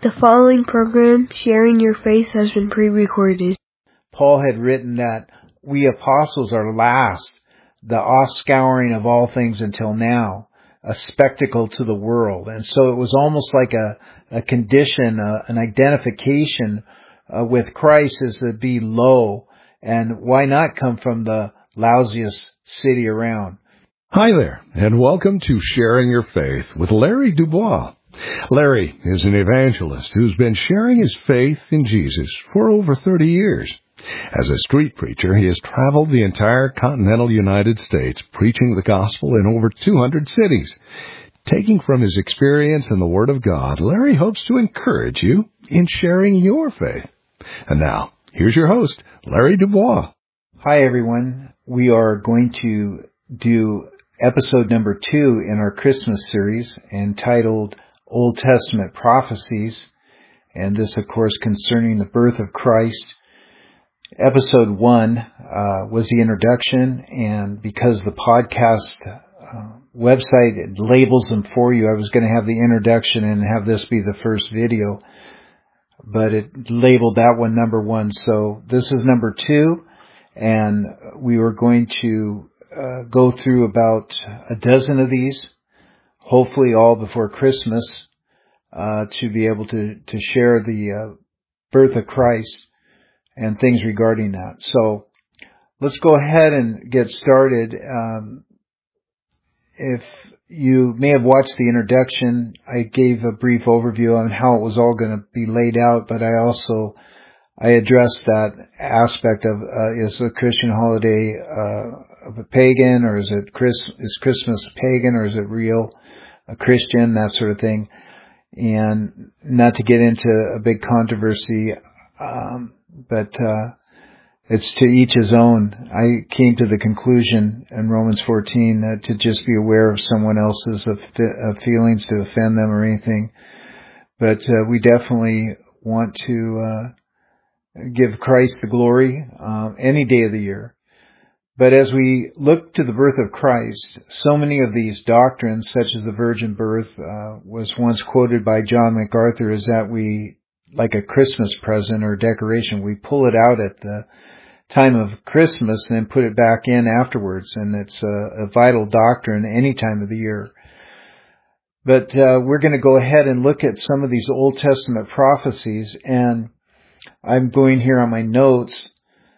The following program, Sharing Your Faith, has been pre-recorded. Paul had written that we apostles are last, the offscouring of all things until now, a spectacle to the world. And so it was almost like a condition, an identification with Christ is to be low. And why not come from the lousiest city around? Hi there, and welcome to Sharing Your Faith with Larry Dubois. Larry is an evangelist who's been sharing his faith in Jesus for over 30 years. As a street preacher, he has traveled the entire continental United States preaching the gospel in over 200 cities. Taking from his experience in the Word of God, Larry hopes to encourage you in sharing your faith. And now, here's your host, Larry Dubois. Hi everyone. We are going to do episode number 2 in our Christmas series entitled Old Testament Prophecies, and this, of course, concerning the birth of Christ. Episode 1 was the introduction, and because the podcast website it labels them for you, I was going to have the introduction and have this be the first video, but it labeled that one number 1. So this is number 2, and we were going to go through about a dozen of these, hopefully all before Christmas, to be able to share the birth of Christ and things regarding that. So let's go ahead and get started. If you may have watched the introduction, I gave a brief overview on how it was all going to be laid out, but I addressed that aspect of is a Christian holiday of a pagan, or is Christmas pagan, or is it real, a Christian, that sort of thing. And not to get into a big controversy, but it's to each his own. I came to the conclusion in Romans 14 to just be aware of someone else's feelings, to offend them or anything. But we definitely want to give Christ the glory any day of the year. But as we look to the birth of Christ, so many of these doctrines, such as the virgin birth, was once quoted by John MacArthur, is that we, like a Christmas present or decoration, we pull it out at the time of Christmas and then put it back in afterwards. And it's a vital doctrine any time of the year. But we're going to go ahead and look at some of these Old Testament prophecies, and I'm going here on my notes.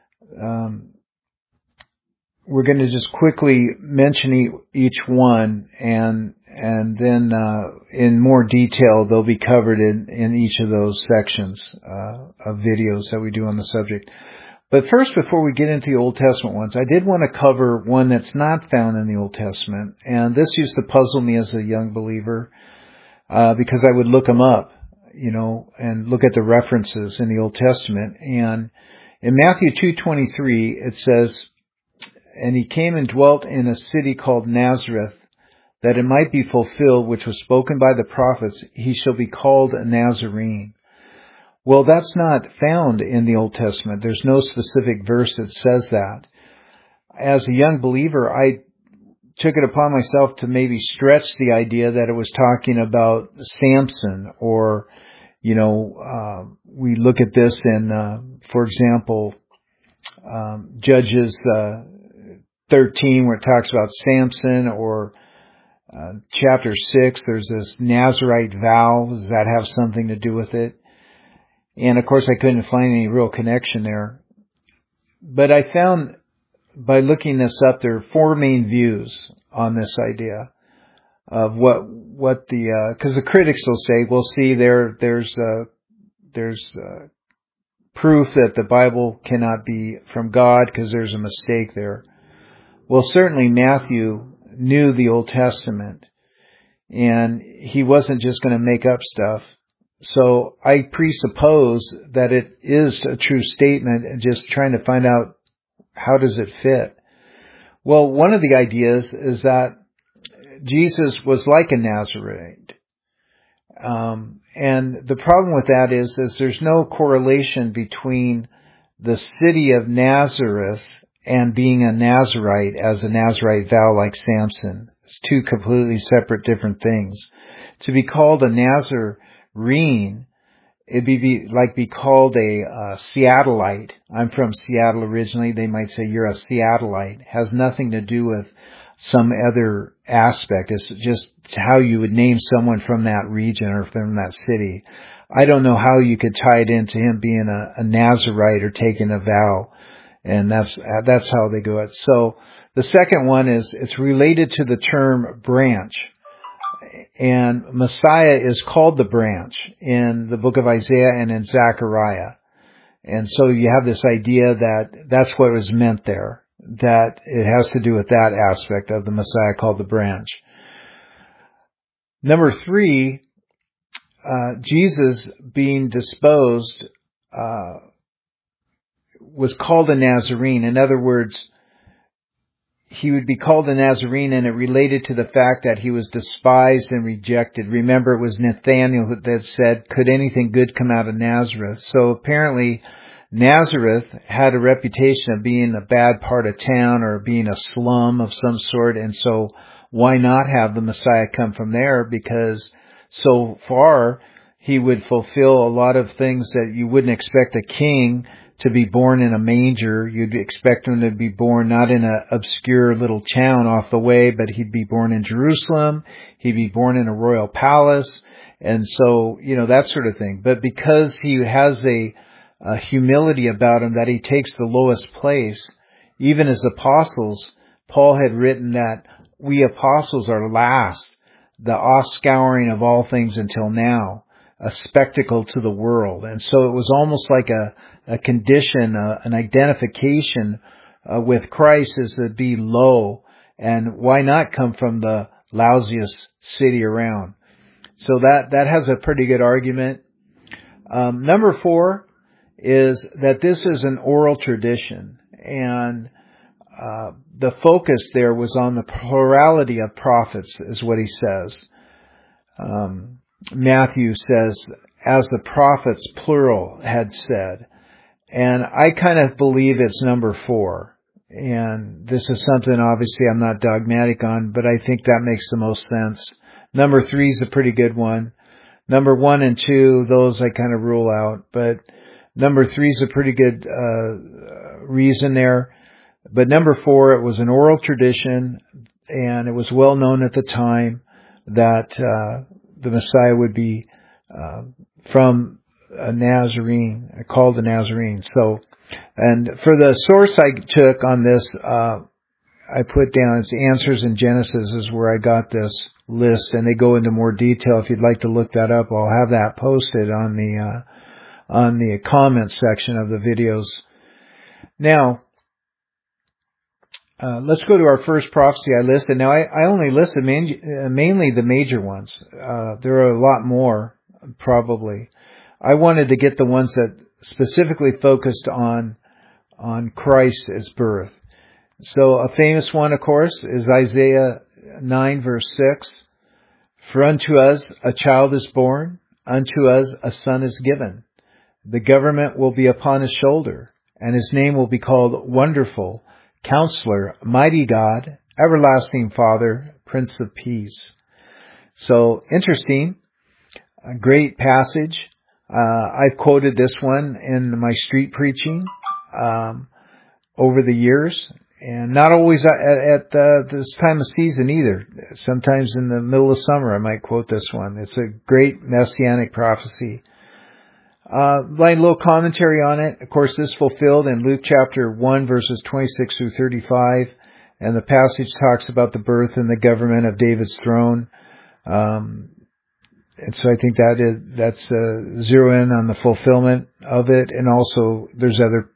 We're going to just quickly mention each one, and then in more detail they'll be covered in each of those sections of videos that we do on the subject. But first, before we get into the Old Testament ones, I did want to cover one that's not found in the Old Testament, and this used to puzzle me as a young believer because I would look them up, and look at the references in the Old Testament. And in Matthew 2:23, it says, "And he came and dwelt in a city called Nazareth, that it might be fulfilled, which was spoken by the prophets, he shall be called a Nazarene." Well, that's not found in the Old Testament. There's no specific verse that says that. As a young believer, I took it upon myself to maybe stretch the idea that it was talking about Samson, or, we look at this in, for example, Judges 13, where it talks about Samson, or chapter 6, there's this Nazarite vow. Does that have something to do with it? And of course, I couldn't find any real connection there. But I found, by looking this up, there are 4 main views on this idea of what the, because the critics will say, well, see, there's proof that the Bible cannot be from God because there's a mistake there. Well, certainly Matthew knew the Old Testament, and he wasn't just going to make up stuff. So I presuppose that it is a true statement, and just trying to find out how does it fit. Well, one of the ideas is that Jesus was like a Nazarite. And the problem with that is there's no correlation between the city of Nazareth and being a Nazarite as a Nazarite vow like Samson. It's 2 completely separate different things. To be called a Nazarene it'd be called a Seattleite. I'm from Seattle originally. They might say you're a Seattleite. Has nothing to do with some other aspect. It's just how you would name someone from that region or from that city. I don't know how you could tie it into him being a Nazirite or taking a vow. And that's how they go it. So the second one is, it's related to the term branch. And Messiah is called the branch in the book of Isaiah and in Zechariah. And so you have this idea that that's what was meant there, that it has to do with that aspect of the Messiah called the branch. Number 3, Jesus being disposed, was called a Nazarene. In other words, he would be called a Nazarene, and it related to the fact that he was despised and rejected. Remember, it was Nathanael that said, could anything good come out of Nazareth? So apparently Nazareth had a reputation of being a bad part of town or being a slum of some sort, and so why not have the Messiah come from there? Because so far he would fulfill a lot of things that you wouldn't expect a king to be born in a manger. You'd expect him to be born not in an obscure little town off the way, but he'd be born in Jerusalem. He'd be born in a royal palace. And so, that sort of thing. But because he has a humility about him that he takes the lowest place, even as apostles, Paul had written that we apostles are last, the offscouring of all things until now, a spectacle to the world. And so it was almost like a condition, an identification with Christ is to be low. And why not come from the lousiest city around? So that has a pretty good argument. Number 4 is that this is an oral tradition. And the focus there was on the plurality of prophets, is what he says. Matthew says, as the prophets, plural, had said. And I kind of believe it's number 4. And this is something, obviously, I'm not dogmatic on, but I think that makes the most sense. Number 3 is a pretty good one. Number 1 and 2, those I kind of rule out. But number 3 is a pretty good reason there. But number 4, it was an oral tradition, and it was well known at the time that the Messiah would be from a Nazarene, called a Nazarene. So, and for the source I took on this, I put down its Answers in Genesis is where I got this list, and they go into more detail. If you'd like to look that up, I'll have that posted on the comment section of the videos. Now, let's go to our first prophecy I listed. Now, I only listed mainly the major ones. There are a lot more, probably. I wanted to get the ones that specifically focused on Christ's birth. So a famous one, of course, is Isaiah 9, verse 6. For unto us a child is born, unto us a son is given. The government will be upon his shoulder, and his name will be called Wonderful, Counselor, Mighty God, Everlasting Father, Prince of Peace. So, interesting. A great passage. I've quoted this one in my street preaching over the years. And not always at this time of season either. Sometimes in the middle of summer I might quote this one. It's a great messianic prophecy. Like a little commentary on it. Of course, this is fulfilled in Luke chapter 1, verses 26 through 35. And the passage talks about the birth and the government of David's throne. And so I think that's zero in on the fulfillment of it. And also there's other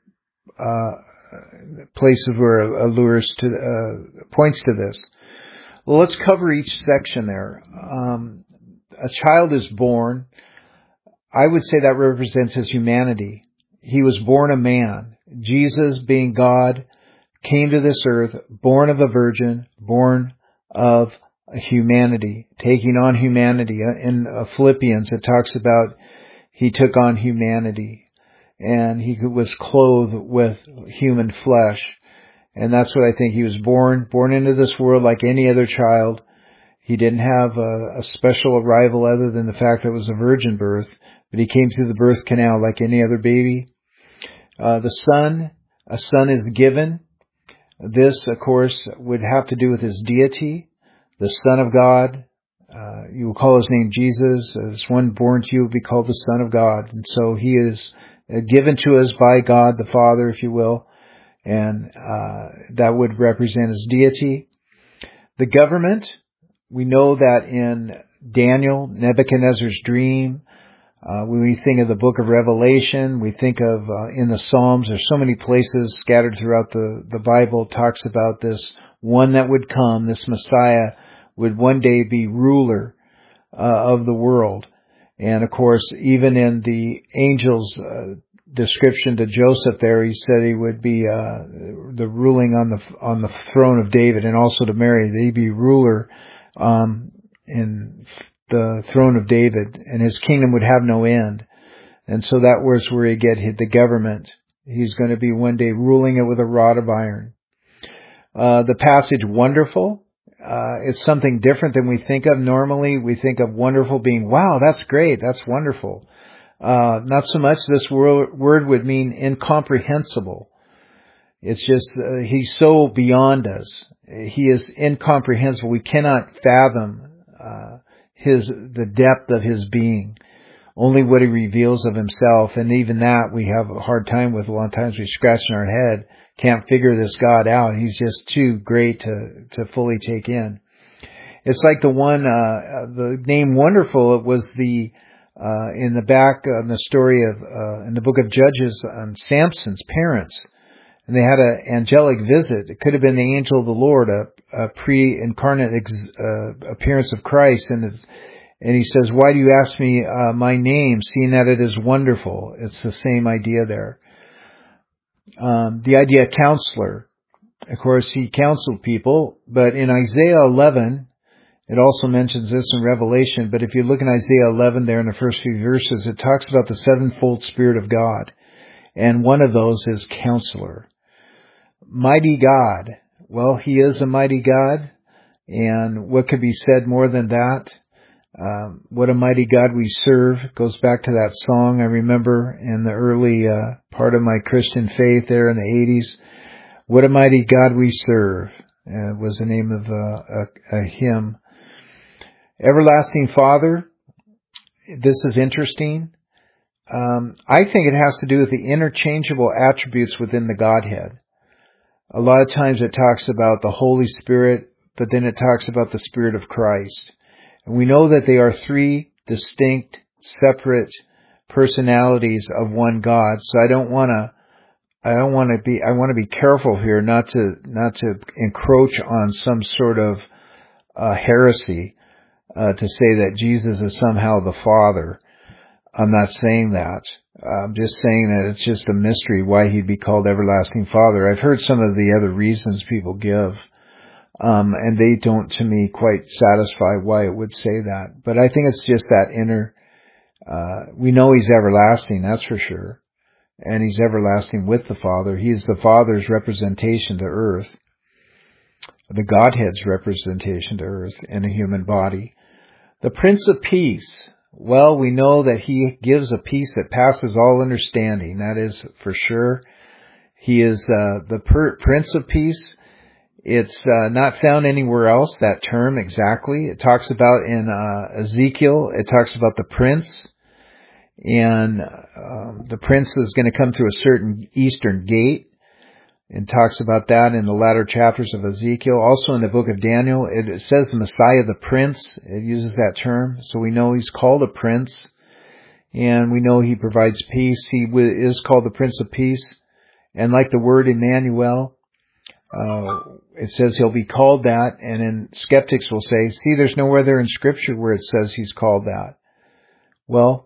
places where allures points to this. Well, let's cover each section there. A child is born. I would say that represents his humanity. He was born a man. Jesus, being God, came to this earth, born of a virgin, born of humanity, taking on humanity. In Philippians, it talks about he took on humanity, and he was clothed with human flesh. And that's what I think. He was born into this world like any other child. He didn't have a special arrival other than the fact that it was a virgin birth, but he came through the birth canal like any other baby. A son is given. This, of course, would have to do with his deity, the Son of God. You will call his name Jesus. As one born to you will be called the Son of God. And so he is given to us by God the Father, if you will, and that would represent his deity. The government, we know that in Daniel, Nebuchadnezzar's dream, when we think of the book of Revelation, we think of in the Psalms, there's so many places scattered throughout the Bible talks about this one that would come, this Messiah would one day be ruler of the world. And of course, even in the angel's description to Joseph there, he said he would be the ruling on the throne of David, and also to Mary, they'd be ruler in the throne of David, and his kingdom would have no end. And so that was where he get the government. He's going to be one day ruling it with a rod of iron. The passage wonderful, it's something different than we think of normally. We think of wonderful being, wow, that's great, that's wonderful. Not so much this word would mean incomprehensible. It's just, he's so beyond us. He is incomprehensible. We cannot fathom the depth of his being. Only what he reveals of himself, and even that we have a hard time with. A lot of times we scratch in our head, can't figure this God out. He's just too great to fully take in. It's like the name Wonderful, it was in the back of the story of, in the book of Judges, Samson's parents. And they had an angelic visit. It could have been the angel of the Lord, a pre-incarnate appearance of Christ. And he says, why do you ask me my name, seeing that it is wonderful? It's the same idea there. The idea of counselor. Of course, he counseled people. But in Isaiah 11, it also mentions this in Revelation. But if you look in Isaiah 11 there in the first few verses, it talks about the sevenfold Spirit of God. And one of those is counselor. Mighty God. Well, he is a mighty God. And what could be said more than that? What a mighty God we serve. It goes back to that song I remember in the early part of my Christian faith there in the 80s. What a mighty God we serve. Was the name of a hymn. Everlasting Father. This is interesting. I think it has to do with the interchangeable attributes within the Godhead. A lot of times it talks about the Holy Spirit, but then it talks about the Spirit of Christ. And we know that they are three distinct, separate personalities of one God. So I want to be careful here not to encroach on some sort of heresy, to say that Jesus is somehow the Father. I'm not saying that. I'm just saying that it's just a mystery why he'd be called Everlasting Father. I've heard some of the other reasons people give, and they don't, to me, quite satisfy why it would say that. But I think it's just that inner, we know he's everlasting, that's for sure. And he's everlasting with the Father. He's the Father's representation to earth, the Godhead's representation to earth in a human body. The Prince of Peace. Well, we know that he gives a peace that passes all understanding. That is for sure. He is the Prince of Peace. It's not found anywhere else, that term exactly. It talks about in Ezekiel, it talks about the prince. And the prince is going to come through a certain eastern gate. And talks about that in the latter chapters of Ezekiel. Also in the book of Daniel, it says the Messiah, the Prince. It uses that term. So we know he's called a Prince. And we know he provides peace. He is called the Prince of Peace. And like the word Emmanuel, it says he'll be called that. And then skeptics will say, see, there's nowhere there in Scripture where it says he's called that. Well,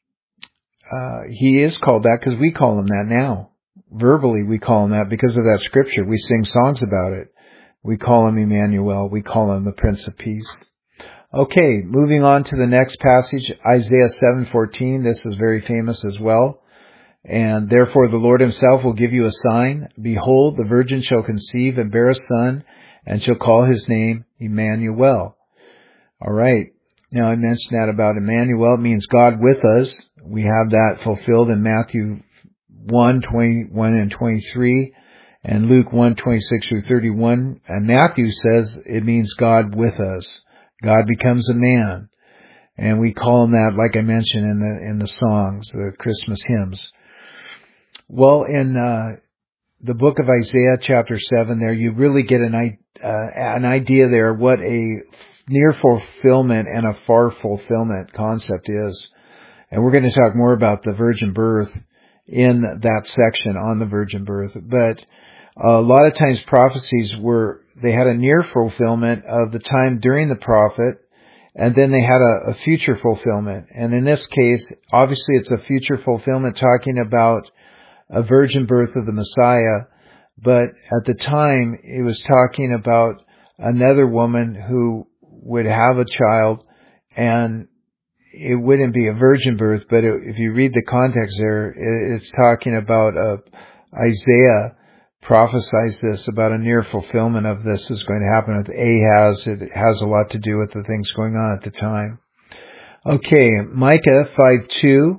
he is called that because we call him that now. Verbally, we call him that because of that Scripture. We sing songs about it. We call him Emmanuel. We call him the Prince of Peace. Okay, moving on to the next passage, Isaiah 7:14. This is very famous as well. And therefore the Lord himself will give you a sign. Behold, the virgin shall conceive and bear a son, and shall call his name Emmanuel. All right. Now I mentioned that about Emmanuel. It means God with us. We have that fulfilled in Matthew 1:21 and 23, and Luke 1:26 through 31. And Matthew says it means God with us. God becomes a man. And we call him that, like I mentioned in the songs, the Christmas hymns. Well, in the book of Isaiah, chapter 7, there you really get an idea there what a near fulfillment and a far fulfillment concept is. And we're going to talk more about the virgin birth in that section on the virgin birth. But a lot of times prophecies they had a near fulfillment of the time during the prophet, and then they had a future fulfillment. And in this case, obviously it's a future fulfillment talking about a virgin birth of the Messiah. But at the time, it was talking about another woman who would have a child, and it wouldn't be a virgin birth, but if you read the context there, it's talking about Isaiah prophesies this about a near fulfillment of this is going to happen with Ahaz. It has a lot to do with the things going on at the time. Okay, Micah 5:2.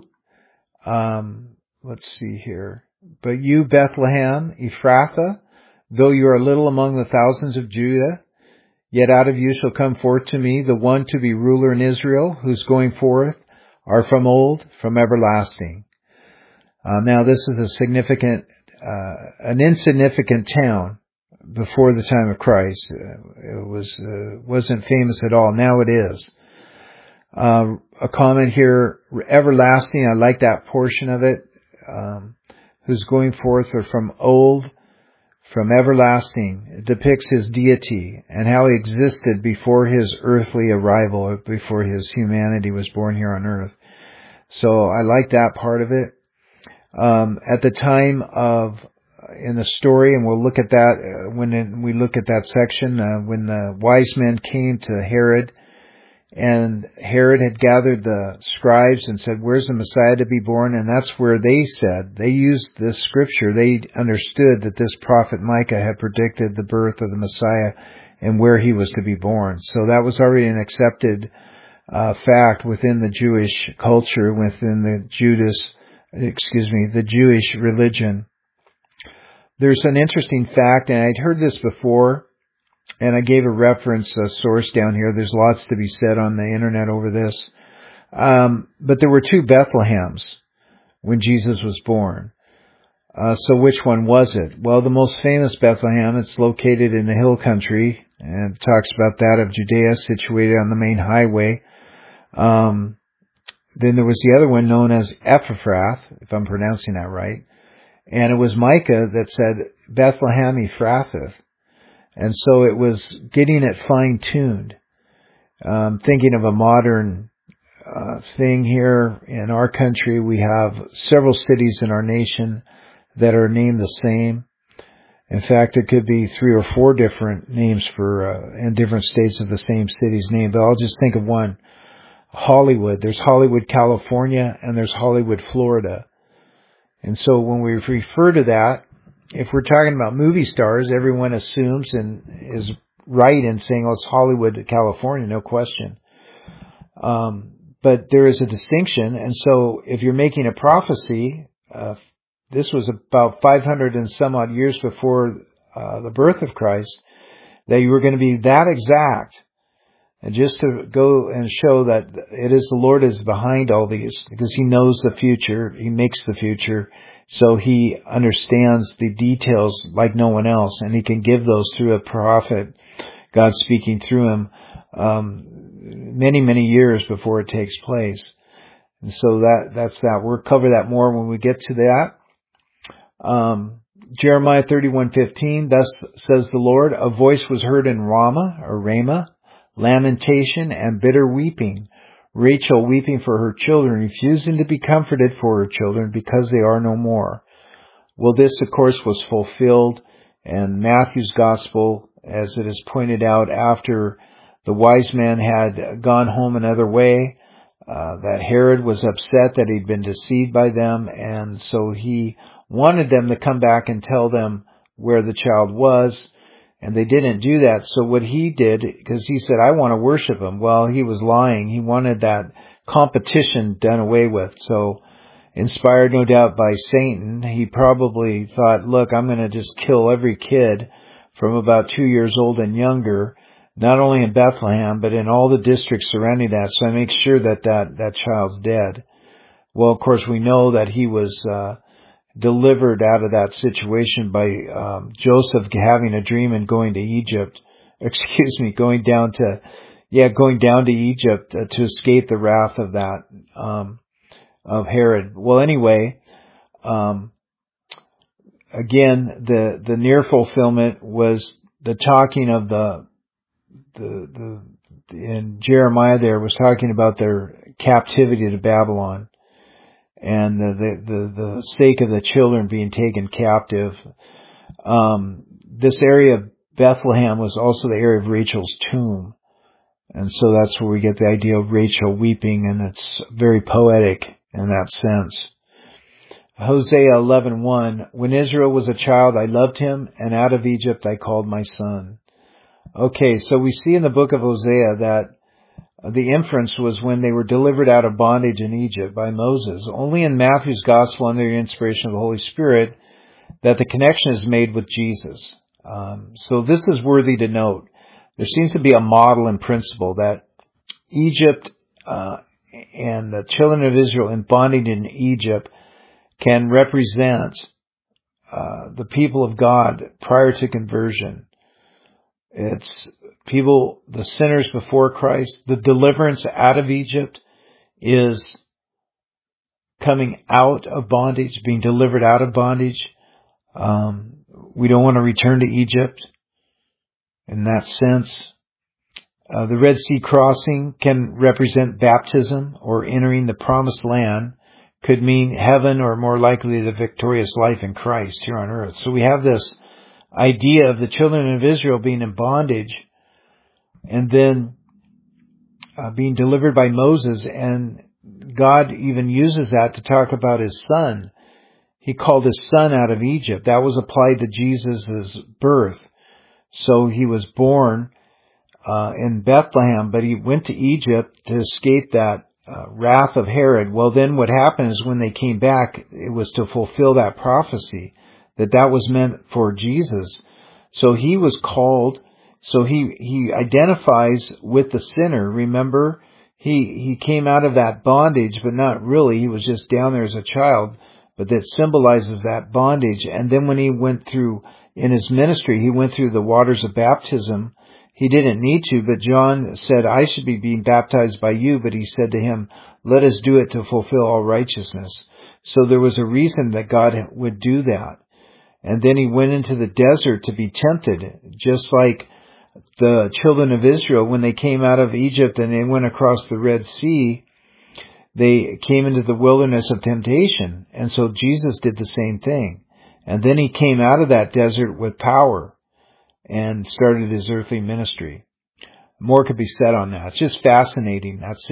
Let's see here. But you, Bethlehem, Ephrathah, though you are little among the thousands of Judah, yet out of you shall come forth to me the one to be ruler in Israel, whose going forth are from old, from everlasting. Now this is a significant, an insignificant town before the time of Christ. It wasn't famous at all. Now it is. A comment here, everlasting. I like that portion of it. Whose going forth are from old, from everlasting. It depicts his deity and how he existed before his earthly arrival, before his humanity was born here on earth. So I like that part of it. At the time in the story, and we'll look at that when we look at that section, when the wise men came to Herod, and Herod had gathered the scribes and said, where's the Messiah to be born? And that's where they used this scripture. They understood that this prophet Micah had predicted the birth of the Messiah and where he was to be born. So that was already an accepted fact within the Jewish culture, within the Jewish religion. There's an interesting fact, and I'd heard this before, and I gave a source down here. There's lots to be said on the internet over this. But there were two Bethlehems when Jesus was born. So which one was it? Well, the most famous Bethlehem, it's located in the hill country, and it talks about that of Judea, situated on the main highway. Then there was the other one known as Ephrath, if I'm pronouncing that right. And it was Micah that said Bethlehem Ephrathah. And so it was getting it fine-tuned. Thinking of a modern thing here in our country, we have several cities in our nation that are named the same. In fact, it could be 3 or 4 different names in different states of the same city's name. But I'll just think of one. Hollywood. There's Hollywood, California, and there's Hollywood, Florida. And so when we refer to that, if we're talking about movie stars, everyone assumes and is right in saying, oh, it's Hollywood, California, no question. But there is a distinction. And so if you're making a prophecy, this was about 500 and some odd years before the birth of Christ, that you were going to be that exact. And just to go and show that it is the Lord is behind all these, because He knows the future, He makes the future, so He understands the details like no one else, and He can give those through a prophet, God speaking through him, many, many years before it takes place. And so that's that. We'll cover that more when we get to that. Jeremiah 31:15, thus says the Lord, a voice was heard in Ramah, lamentation and bitter weeping. Rachel weeping for her children, refusing to be comforted for her children because they are no more. Well, this, of course, was fulfilled in Matthew's Gospel, as it is pointed out after the wise men had gone home another way, that Herod was upset that he'd been deceived by them, and so he wanted them to come back and tell them where the child was. And they didn't do that. So what he did, because he said, I want to worship him. Well, he was lying. He wanted that competition done away with. So inspired no doubt by Satan, he probably thought, look, I'm going to just kill every kid from about 2 years old and younger, not only in Bethlehem, but in all the districts surrounding that. So I make sure that child's dead. Well, of course, we know that he was delivered out of that situation by Joseph having a dream and going to Egypt. Going down to Egypt to escape the wrath of that of Herod. Well, anyway, again, the near fulfillment was the talking of the in Jeremiah there was talking about their captivity to Babylon. And the sake of the children being taken captive. This area of Bethlehem was also the area of Rachel's tomb. And so that's where we get the idea of Rachel weeping, and it's very poetic in that sense. Hosea 11:1, when Israel was a child, I loved him, and out of Egypt I called my son. Okay, so we see in the book of Hosea that the inference was when they were delivered out of bondage in Egypt by Moses. Only in Matthew's Gospel, under the inspiration of the Holy Spirit, that the connection is made with Jesus. So this is worthy to note. There seems to be a model and principle that Egypt and the children of Israel in bondage in Egypt can represent the people of God prior to conversion. It's people, the sinners before Christ. The deliverance out of Egypt is coming out of bondage, being delivered out of bondage. We don't want to return to Egypt in that sense. The Red Sea crossing can represent baptism or entering the promised land. Could mean heaven, or more likely the victorious life in Christ here on earth. So we have this idea of the children of Israel being in bondage and then being delivered by Moses, and God even uses that to talk about his son. He called his son out of Egypt. That was applied to Jesus' birth. So he was born in Bethlehem, but he went to Egypt to escape that wrath of Herod. Well, then what happened is when they came back, it was to fulfill that prophecy, that was meant for Jesus. So he was called, so he identifies with the sinner. Remember, he came out of that bondage, but not really. He was just down there as a child, but that symbolizes that bondage. And then when he went through, in his ministry, he went through the waters of baptism. He didn't need to, but John said, I should be being baptized by you. But he said to him, let us do it to fulfill all righteousness. So there was a reason that God would do that. And then he went into the desert to be tempted, just like the children of Israel, when they came out of Egypt and they went across the Red Sea, they came into the wilderness of temptation. And so Jesus did the same thing. And then he came out of that desert with power and started his earthly ministry. More could be said on that. It's just fascinating. That's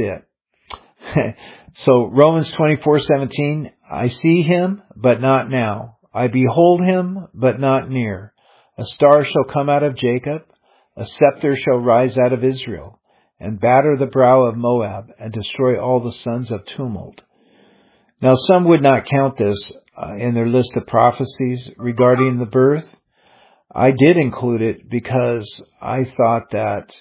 it. So Romans 24:17, I see him, but not now. I behold him, but not near. A star shall come out of Jacob, a scepter shall rise out of Israel, and batter the brow of Moab, and destroy all the sons of tumult. Now some would not count this in their list of prophecies regarding the birth. I did include it because I thought that,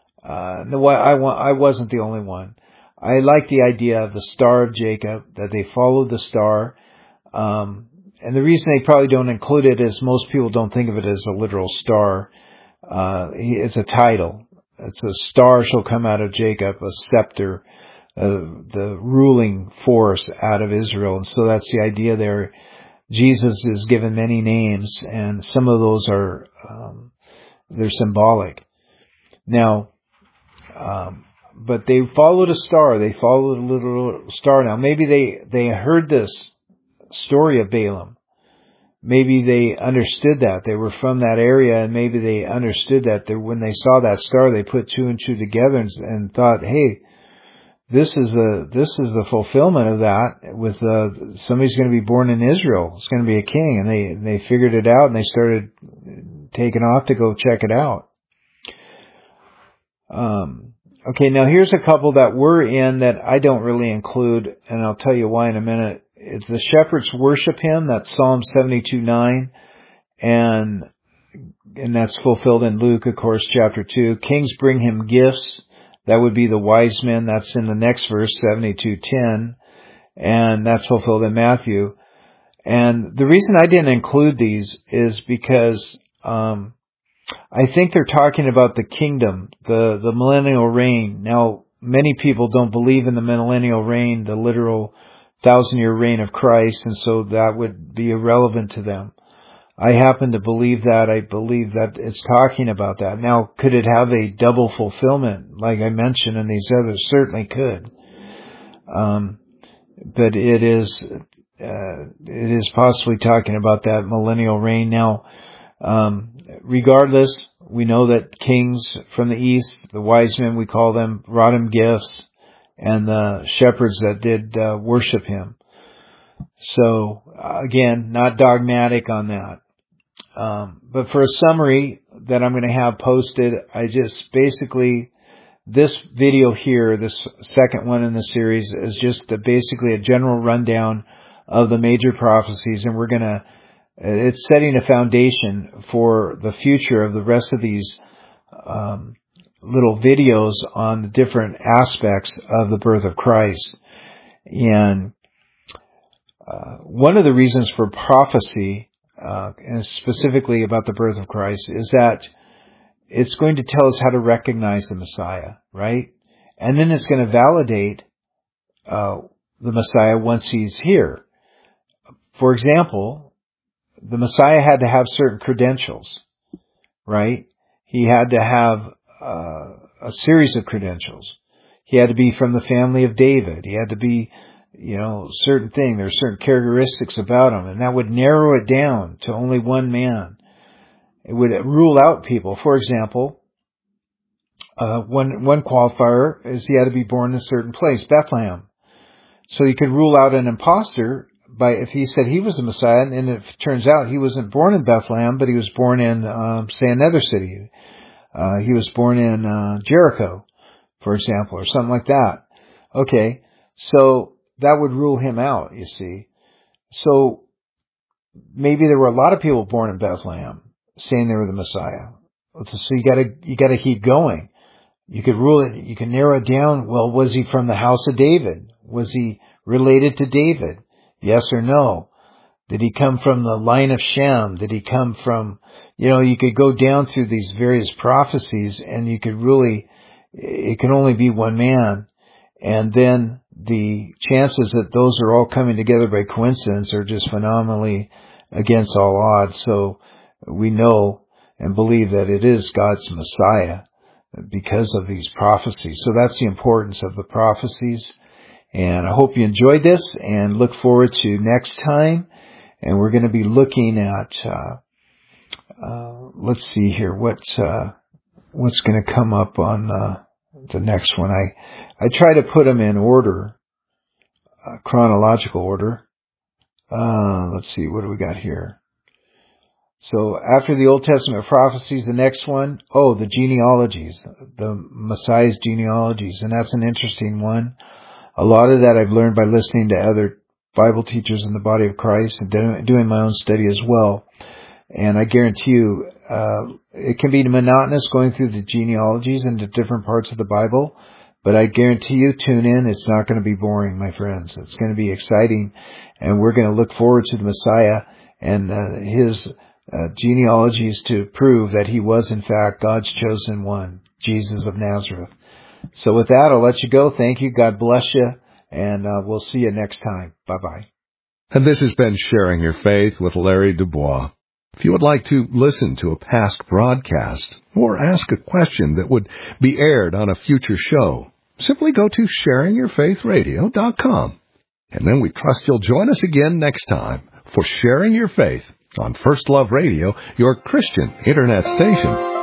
I wasn't the only one. I like the idea of the Star of Jacob, that they followed the star. And the reason they probably don't include it is most people don't think of it as a literal star. It's a title. It's a star shall come out of Jacob, a scepter, the ruling force out of Israel. And so that's the idea there. Jesus is given many names, and some of those are, they're symbolic. Now, but they followed a star. They followed a little star. Now, maybe they heard this story of Balaam. Maybe they understood that. They were from that area, and maybe they understood that when they saw that star, they put two and two together and thought, hey, this is the fulfillment of that with somebody's going to be born in Israel. It's going to be a king. And they figured it out, and they started taken off to go check it out. Okay, now here's a couple that we're in that I don't really include, and I'll tell you why in a minute. It's the shepherds worship him, that's Psalm 72:9, and that's fulfilled in Luke, of course, chapter 2. Kings bring him gifts, that would be the wise men, that's in the next verse, 72:10, and that's fulfilled in Matthew. And the reason I didn't include these is because I think they're talking about the kingdom, the millennial reign. Now, many people don't believe in the millennial reign, the literal 1,000-year reign of Christ, and so that would be irrelevant to them. I happen to believe that. I believe that it's talking about that. Now, could it have a double fulfillment, like I mentioned in these others? Certainly could. But it is possibly talking about that millennial reign. Now, regardless, we know that kings from the east, the wise men, we call them, brought him gifts, and the shepherds that did worship him. So, again, not dogmatic on that. But for a summary that I'm going to have posted, I just basically, this video here, this second one in the series, is just basically a general rundown of the major prophecies, and it's setting a foundation for the future of the rest of these little videos on the different aspects of the birth of Christ. And one of the reasons for prophecy, and specifically about the birth of Christ, is that it's going to tell us how to recognize the Messiah, right? And then it's going to validate the Messiah once he's here. For example, the Messiah had to have certain credentials, right? He had to have a series of credentials. He had to be from the family of David. He had to be, certain thing. There's certain characteristics about him, and that would narrow it down to only one man. It would rule out people. For example, one qualifier is he had to be born in a certain place, Bethlehem. So you could rule out an imposter if he said he was the Messiah, and if it turns out he wasn't born in Bethlehem, but he was born in, say, another city. He was born in Jericho, for example, or something like that. Okay, so that would rule him out, you see. So maybe there were a lot of people born in Bethlehem saying they were the Messiah. So you gotta keep going. You could rule it, you can narrow it down. Well, was he from the house of David? Was he related to David? Yes or no? Did he come from the line of Shem? Did he come from, you could go down through these various prophecies, and you could really, it can only be one man. And then the chances that those are all coming together by coincidence are just phenomenally against all odds. So we know and believe that it is God's Messiah because of these prophecies. So that's the importance of the prophecies. And I hope you enjoyed this, and look forward to next time. And we're going to be looking at, let's see here, what's going to come up on the next one. I try to put them in order, chronological order. Let's see, what do we got here? So after the Old Testament prophecies, the next one, the genealogies, the Messiah's genealogies, and that's an interesting one. A lot of that I've learned by listening to other Bible teachers in the body of Christ and doing my own study as well. And I guarantee you, it can be monotonous going through the genealogies into different parts of the Bible, but I guarantee you, tune in. It's not going to be boring, my friends. It's going to be exciting, and we're going to look forward to the Messiah and his genealogies to prove that he was, in fact, God's chosen one, Jesus of Nazareth. So with that, I'll let you go. Thank you. God bless you. And we'll see you next time. Bye-bye. And this has been Sharing Your Faith with Larry Dubois. If you would like to listen to a past broadcast or ask a question that would be aired on a future show, simply go to sharingyourfaithradio.com. And then we trust you'll join us again next time for Sharing Your Faith on First Love Radio, your Christian internet station.